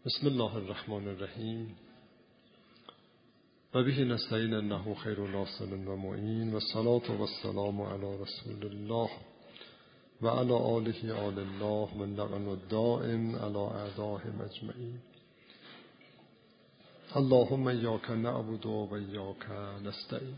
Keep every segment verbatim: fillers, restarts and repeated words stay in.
بسم الله الرحمن الرحیم و به نستعین انه خیر ناصر و معین و الصلاة و السلام علی رسول الله و علی آله آل الله و اللعن الدائم علی اعدائهم اجمعین. اللهم ایاک نعبد و ایاک نستعین.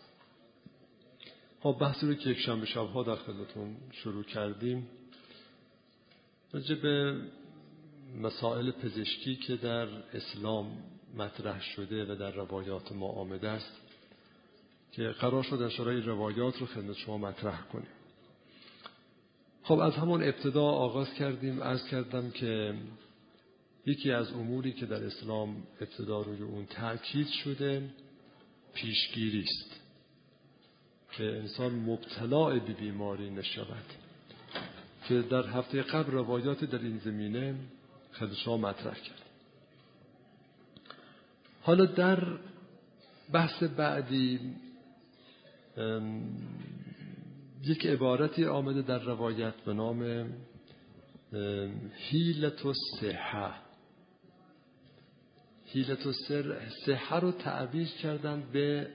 خب بحثی رو که یک شنبه شب‌ها در خدمتتون شروع کردیم راجع به مسائل پزشکی که در اسلام مطرح شده و در روایات ما آمده است که قرار شد اشاره روایات رو خدمت شما مطرح کنیم. خب از همون ابتدا آغاز کردیم. عرض کردم که یکی از اموری که در اسلام ابتدا روی اون تأکید شده پیشگیری است که انسان مبتلا به بیماری نشود، که در هفته قبل روایات در این زمینه خدمت شما مطرح کرد. حالا در بحث بعدی یک عبارتی آمده در روایت به نام حیلة الصحة. حیلة الصحة رو تعبیر کردن به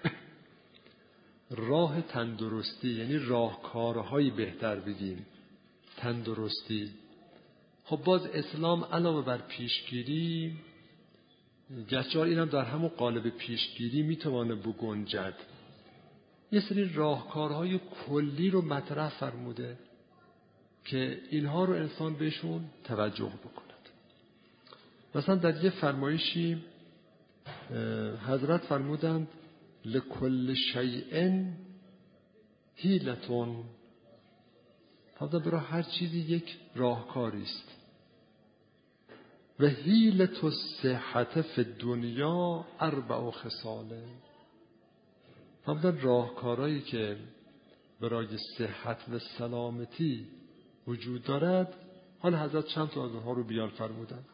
راه تندرستی، یعنی راهکارهای بهتر بگیم تندرستی. خب باز اسلام علاوه بر پیشگیری، گرچه اینم در همون قالب پیشگیری میتونه بگنجد، یه سری راهکارهای کلی رو مطرح فرموده که اینها رو انسان بهشون توجه بکند. مثلا در یه فرمایشی حضرت فرمودند لکل شیء حیلة، حالا برای هر چیزی یک راهکاری است. و حیلة الصحة فی الدنیا اربع خصال. همون راهکارهایی که برای صحت و سلامتی وجود دارد، حالا حضرت چند تا از اونها رو بیان فرمودند.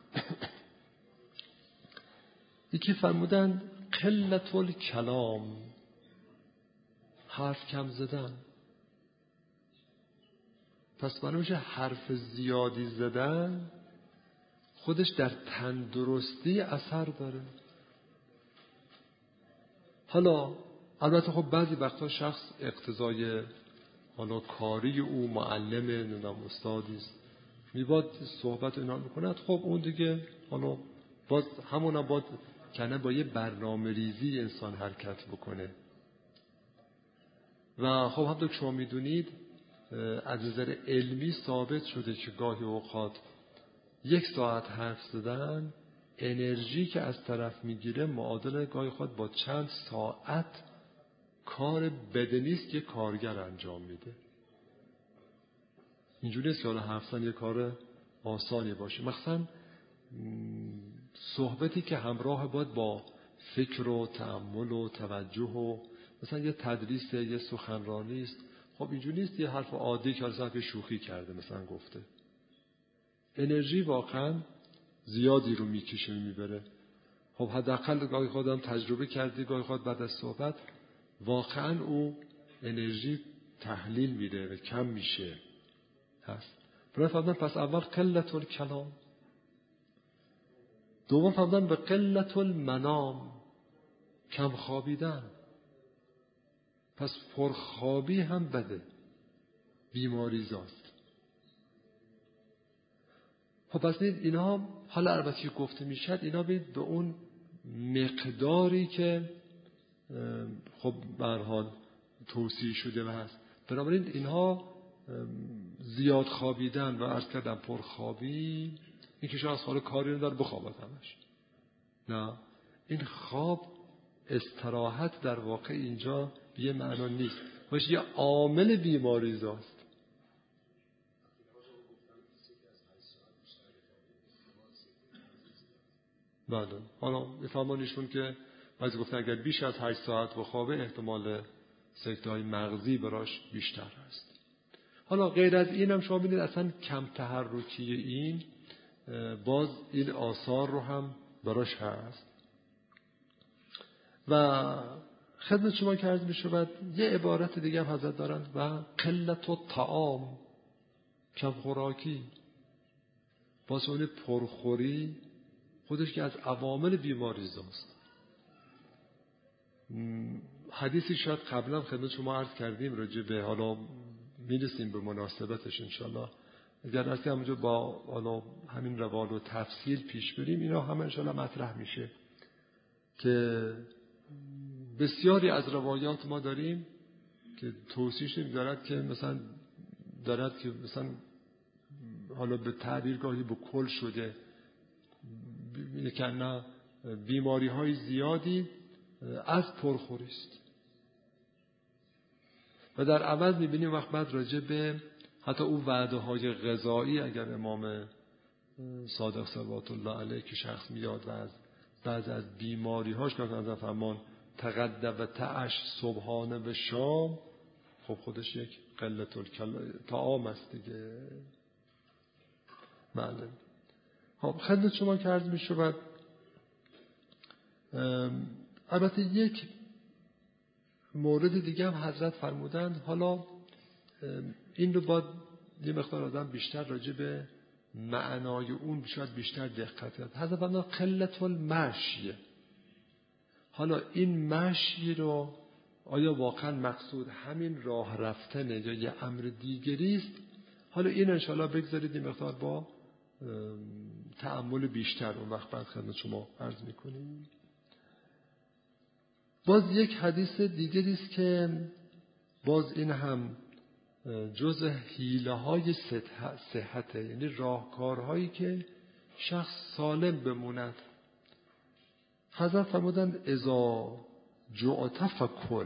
یکی فرمودند قلة الکلام، حرف کم زدن. پس بنابراین حرف زیادی زدن خودش در تندرستی اثر داره. حالا البته خب بعضی وقتا شخص اقتضای حالا کاری او معلم نمیدونم استادی است، میباد صحبت اینا میکند، خب اون دیگه حالا باز همونا باید کنه با یه برنامه ریزی انسان حرکت بکنه. و خب همونطور که شما میدونید از نظر علمی ثابت شده که گاهی اوقات یک ساعت حرف زدن انرژی که از طرف میگیره معادل گاهی خود با چند ساعت کار بدنی است که کارگر انجام میده. اینجوری نیست که حالا حرف زدن یه کار آسانی باشه. مثلا صحبتی که همراه باید با فکر و تأمل و توجه و مثلا یه تدریس یه سخنرانی است، خب اینجوری نیست یه حرف عادی که حالا شوخی کرده مثلا گفته. انرژی واقعا زیادی رو میکشه میبره. خب حداقل گاهی خودم تجربه کردی، گاهی خود بعد از صحبت واقعا او انرژی تحلیل میره و کم میشه هست. برای فرمودن پس اول قلة الکلام، دوم فرمودن به قلة المنام، کم خوابیدن. پس پرخوابی هم بده، بیماری زاست. خب پس اینا حالا البته گفته میشد اینا بید به اون مقداری که خب به هر حال توصیه شده و هست. بنابراین اینها زیاد خوابیدن و عرض کردم پرخوابی، این که شخص حالا کاری نداره بخوابد همش، نه، این خواب استراحت در واقع اینجا یه معنا نیست، باشه یه عامل بیماری زاست. بله، حالا میفهمانیشون که بعضی گفتن اگر بیش از هشت ساعت بخوابه احتمال سکته‌های مغزی براش بیشتر هست. حالا غیر از این هم شما ببینید اصلا کم تحرکی این باز این آثار رو هم براش هست. و خدمت شما که عرض می شود یه عبارت دیگه هم حضرت دارن و قلة الطعام، کم خوراکی. باز اون پرخوری خودش که از عوامل بیماری زاست. حدیثی شاید قبلا خدمت شما عرض کردیم راجع به، حالا میرسیم به مناسبتش انشالله، اگر از همونجا با حالا همین روال و تفصیل پیش بریم اینا همه انشالله مطرح میشه که بسیاری از روایات ما داریم که توصیحش دارد که مثلا دارد که مثلا حالا به تعبیرگاهی به کل شده که نه بیماری های زیادی از پرخوری است و در عوض میبینیم وقت بعد راجع به حتی او وعده های غذایی، اگر امام صادق صلوات الله علیه که شخص میاد و از بعض از بیماری هاش که مثلا فرمان تغدى و تعش صبحانه به شام، خب خودش یک قلت الطعام است دیگه. بله. خب خدمت شما که عرض میشود، البته یک مورد دیگه هم حضرت فرمودند، حالا این رو باید یه مقدار آدم بیشتر راجع به معنای اون شاید بیشتر دقت کرد. حضرت فرمودند قلت المشی. حالا این مشی رو آیا واقعا مقصود همین راه رفتنه یا یه امر دیگری است؟ حالا این انشاءالله بگذارید این مقدار با تأمل بیشتر اون وقت بعد خدمت شما عرض میکنیم. باز یک حدیث دیگری است که باز این هم جز حیله های صحته، یعنی راهکارهایی که شخص سالم بموند. حضرت فرمودند اذا جعت فکل.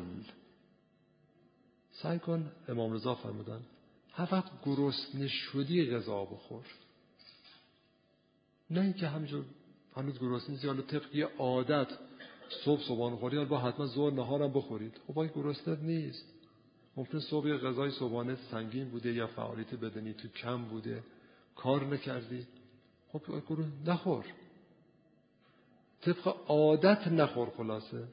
سعی کن، امام رضا فرمودند هر وقت گرسنه شدی غذا بخور، نه اینکه همینجور هنوز گرسنه نیستی حالا طبق یه عادت صبح صبحانه خوری حالا با حتما ظهر نهارم بخورید. خب این گرسنه نیست. ممکن صبح یه غذای صبحانه سنگین بوده یا فعالیت بدنی تو کم بوده، کار نکردی، خب گروه نخور، طبق عادت نخور خلاصه.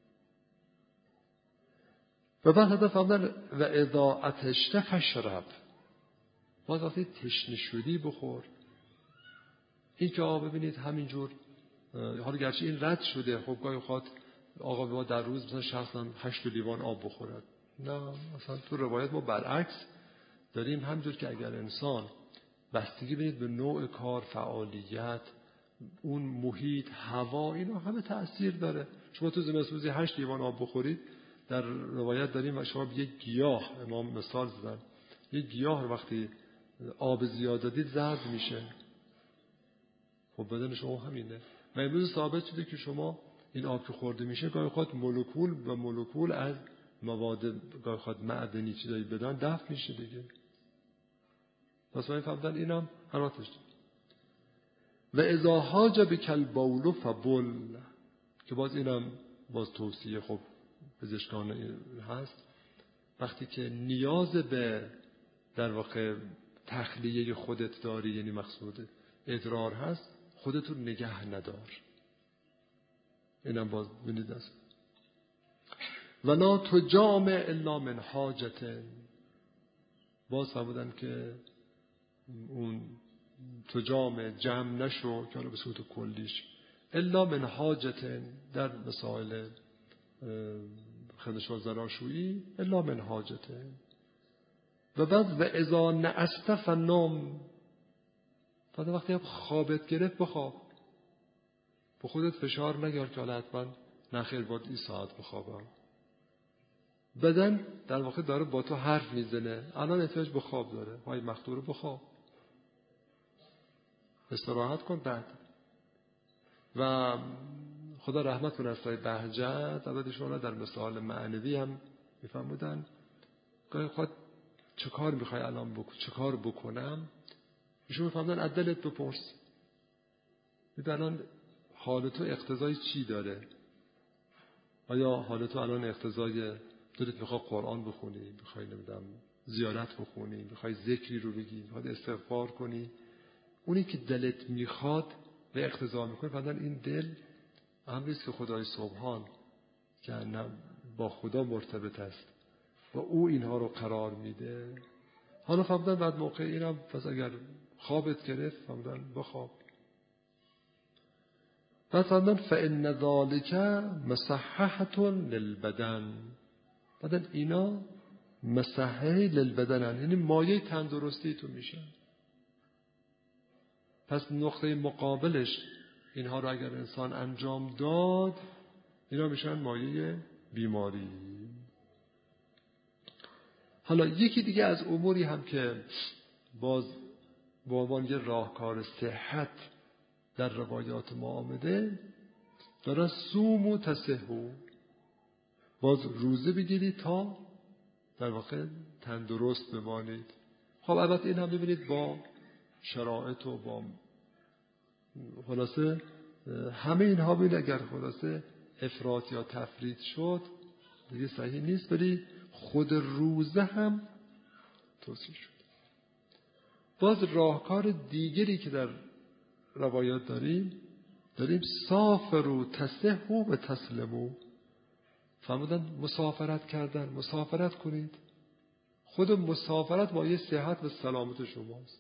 و بعد حضرت فرمودن و اذا عطشت فشرب. باز وقتی تشنه شدی بخور. این که آقا ببینید همینجور، حالا گرچه این رد شده، خب گاهی اوقات آقا با در روز مثلا شخصا هشت لیوان آب بخورد، نه، مثلا تو روایت ما برعکس داریم، همینجور که اگر انسان بستگی بینید به نوع کار، فعالیت، اون محیط، هوا، اینا همه تأثیر داره. شما تو زمستون هشت لیوان آب بخورید، در روایت داریم و شما یک گیاه، امام مثال زدن، یک گیاه وقتی آب زیاد دادید زرد میشه. خب بدن شما همینه. و امروز ثابت شده که شما این آب که خورده میشه گاهی اوقات مولکول و مولکول از مواد گاهی اوقات معدنی چیزایی بدن دفع میشه دیگه. پس من فهمیدن اینم حراتش. و اذا حاج بک البول فبل، که باز اینم باز توصیه خب پزشکان هست، وقتی که نیاز به در واقع تخلیه خودت داری، یعنی مقصود ادرار هست، خودت رو نگه ندار. اینم باز بینید است. ولا تجامع الا من حاجت. باز فرمودن که اون تجامع جمع نشو، که حالا به صورت کلیش الا من حاجت، در مسائل خدش و زناشویی الا من حاجت. و بعد و اذا نعست فنم. بعد وقتی خوابت گرفت بخواب، به خودت فشار نگار که حالا حتما نخیر باید این ساعت بخوابم. بدن در واقع داره با تو حرف میزنه، الان احتیاج به خواب داره، های مخدور بخواب، استراحت کن. بعد و خدا رحمت کنه استای بهجت عبدشون در مثال معنوی هم میفهمودن گاهی خود چه کار میخوای الان بکن، چه کار بکنم، ایشون میفهمدن عدلت بپرس، میدونن حال تو اقتضای چی داره. آیا حال تو الان اقتضای دلت میخوای قرآن بخونی، میخوای نمیدونم زیارت بخونی، میخوای ذکری رو بگی، میخوای استغفار کنی، اونی که دلت میخواد و اقتضا میکنه، فهمدن این دل امریست که خدای سبحان که با خدا مرتبط است و او اینها رو قرار میده. حالا فهمدن بعد موقع اینم پس اگر خوابت گرفت فهمدن بخواب. مثلا فإن ذلک مصححة للبدن. بدن اینا مصححه للبدن، یعنی مایه تندرستی تو میشن. پس نقطه مقابلش اینها رو اگر انسان انجام داد، اینا میشن مایه بیماری. حالا یکی دیگه از اموری هم که باز به عنوان یه راهکار صحت در روایات ما آمده، داره صوم و تصحو، باز روزه بگیرید تا در واقع تندرست بمانید. خب البته این هم ببینید با شرایط و با خلاصه همه اینها ببینید اگر خلاصه افراط یا تفریط شد دیگه صحیح نیست، ولی خود روزه هم توصیه شد. باز راهکار دیگری که در روایات داریم داریم سافروا تصحوا و تسلموا. فرمودن مسافرت کردن، مسافرت کنید. خود مسافرت مایه صحت و سلامت شماست.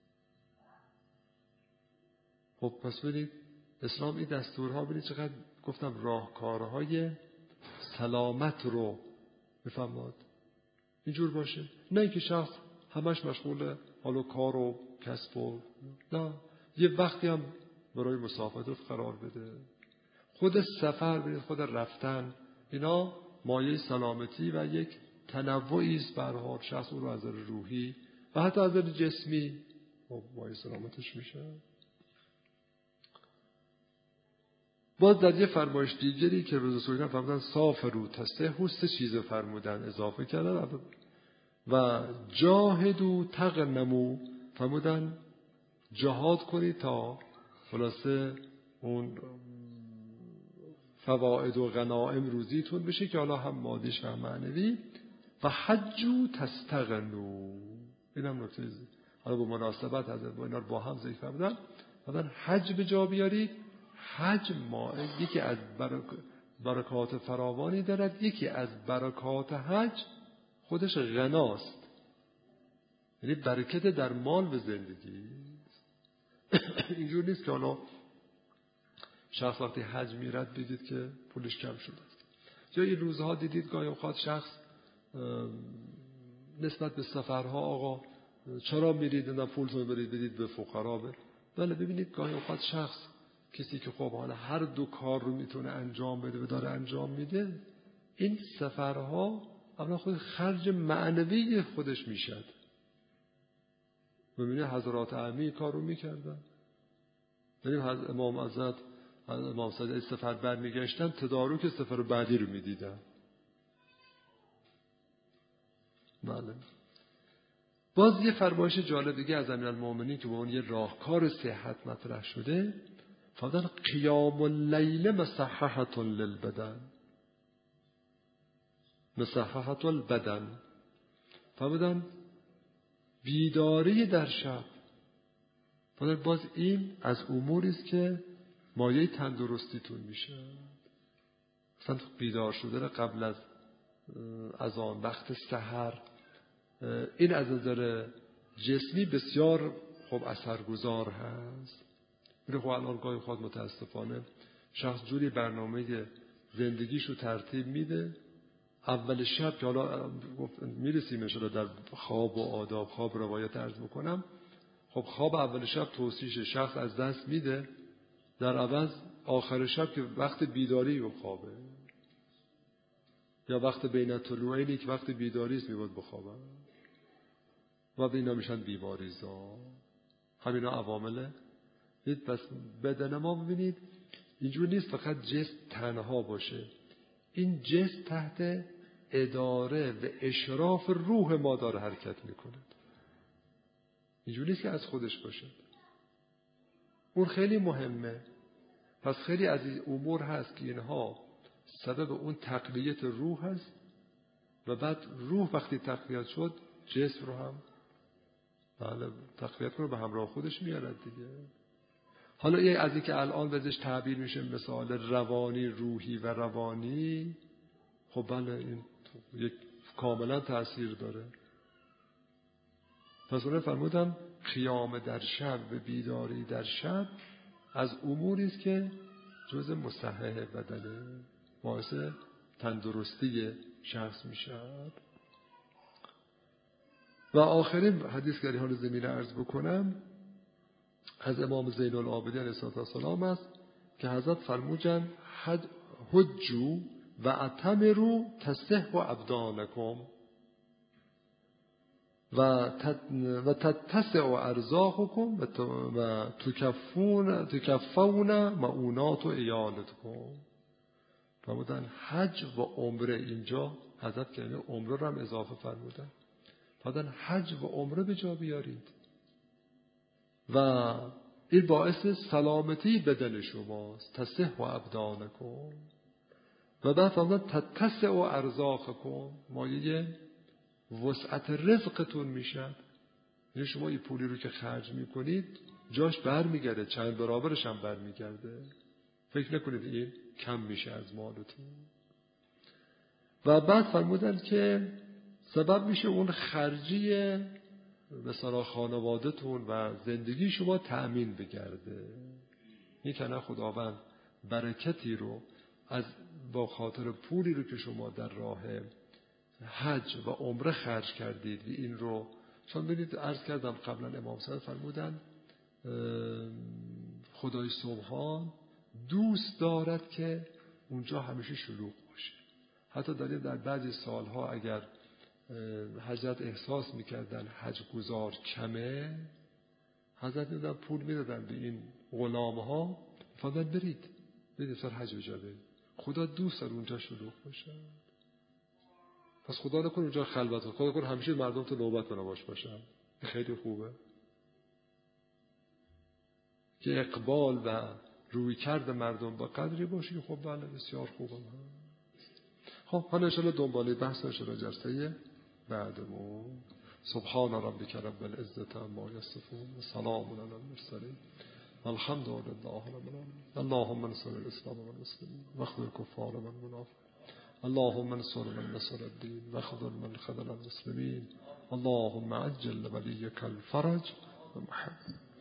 خب پس ببینید اسلام این دستورها ببینید چقدر گفتم راهکارهای سلامت رو بفهمد اینجور باشه، نه اینکه شخص همش مشغول حال و کار و کسب و نه، یه وقتی هم برای مسافرت قرار بده. خود سفر ببینید، خود رفتن، اینا مایه سلامتی و یک تنوعی است. به هر حال شخص اون رو از نظر روحی و حتی از نظر جسمی خب مایه سلامتش میشه. باز در یه فرمایش دیگری که روز سوگن فرمودن سافروا تصحوا، سه چیز فرمودن اضافه کردن و جاهدوا تغنموا، فرمودن جهاد کنید تا خلاصه اون فواید و غنائم روزیتون بشه که حالا هم مادیش و هم معنوی. و حجوا تستغنوا، این هم نکته حالا با مناسبت حضرت با اینا رو با هم ذکر فرمودن. فرمودن حج به جا بیارید. حج ما یکی از برک... برکات فراوانی دارد. یکی از برکات حج خودش غناست، یعنی برکت در مال به زندگی. اینجور نیست که حالا شخص وقتی حج میرد بدید که پولش کم شده است. یا این روزها دیدید گاهی اوقات شخص نسبت به سفرها آقا چرا میرید نه پولتون برید بدید به فقرا. بله ببینید گاهی اوقات شخص کسی که خب حالا هر دو کار رو میتونه انجام بده و داره انجام میده، این سفرها اولا خود خرج معنوی خودش میشد. ببینید حضرات اعمی کار رو میکردن. یعنی امام حضرت امام صادق سفر برمیگشتن تدارک سفر بعدی رو میدیدن. بله. باز یه فرمایش جالب دیگه از امیرالمومنین که به اون یه راهکار صحت مطرح شده، فرمودن قیام اللیل مصححة للبدن. مصححة البدن، فرمودن بیداری در شب. فرمودن باز این از اموری است که مایه تندرستیتون میشه. مثلا بیدار شده قبل از از آن وقت سحر، این از نظر جسمی بسیار خوب اثرگذار هست. میره خب الان گاهی خود متاسفانه شخص جوری برنامه زندگیشو ترتیب میده، اول شب که حالا میرسیم انشاءالله در خواب و آداب خواب روایت عرض بکنم، خب خواب اول شب توصیش شخص از دست میده، در عوض آخر شب که وقت بیداری و خوابه، یا وقت بین طلوعینی که وقت بیداری است میبود بخوابه و به اینا میشن بیماریزا. همینا عوامله. پس بدن ما ببینید اینجور نیست فقط جسم تنها باشه، این جسم تحت اداره و اشراف روح ما داره حرکت میکنه. اینجور نیست که از خودش باشه، اون خیلی مهمه. پس خیلی از این امور هست که اینها سبب اون تقویت روح هست و بعد روح وقتی تقویت شد جسم رو هم بله تقویت کنه به همراه خودش میارد دیگه. حالا یه از این که الان بهش تعبیر میشه مثال روانی روحی و روانی، خب بله این یک کاملا تأثیر داره. پس اون فرمودم قیام در شب و بیداری در شب از اموری است که جزء مصحح بدنه، باعث تندرستی شخص میشه. و آخرین حدیث که حال زمینه عرض بکنم از امام زین العابدین علیه السلام است که حضرت فرمودند حجوا و اعتمروا تصح و ابدانکم و تتسع ارزاقکم و تکفون تکفون معونات و ایالتکم. فرمودن حج و عمره، اینجا حضرت که عمره رو هم اضافه فرمودن، فرمودن حج و عمره به جا بیارید و این باعث سلامتی بدن شماست. تصح و ابدانکم. و بعد فرمودن تتسع و ارزاقکم، مایه وسعت رزقتون میشد. یعنی شما این پولی رو که خرج میکنید جاش برمیگرده، چند برابرش هم برمیگرده. فکر نکنید این کم میشه از مالتون. و بعد فرمودن که سبب میشه اون خرجی مثلا خانواده‌تون و زندگی شما تأمین بگرده. این کنه خداوند برکتی رو از با خاطر پولی رو که شما در راه حج و عمره خرج کردید و این رو چون ببینید عرض کردم قبلا امام صادق فرمودن خدای سبحان دوست دارد که اونجا همیشه شلوغ باشه. حتی دارید در بعضی سالها اگر حضرت احساس میکردن حج گزار کمه، حضرت میدادن پول میدادن به این غلامها، فرمودن برید برید سر حج بجا برید. خدا دوست داره اونجا شلوغ باشه. پس خدا نکن اونجا خلوت، خدا نکن همیشه مردم تو نوبت بنواش باشن. خیلی خوبه که اقبال و روی کرد مردم با قدری باشه. خب بله بسیار خوبه. خب حالا انشاءالله دنباله بحث انشاءالله جلسه بعدمون. سبحان ربک رب العزة عما یصفون و سلام علی المرسلین الحمد لله رب العالمین. اللهم انصر الاسلام والمسلمین واخذل الكفار والمنافقین. اللهم انصر من نصر الدين واخذل من خذل المسلمين. اللهم عجل لوليك الفرج ومحب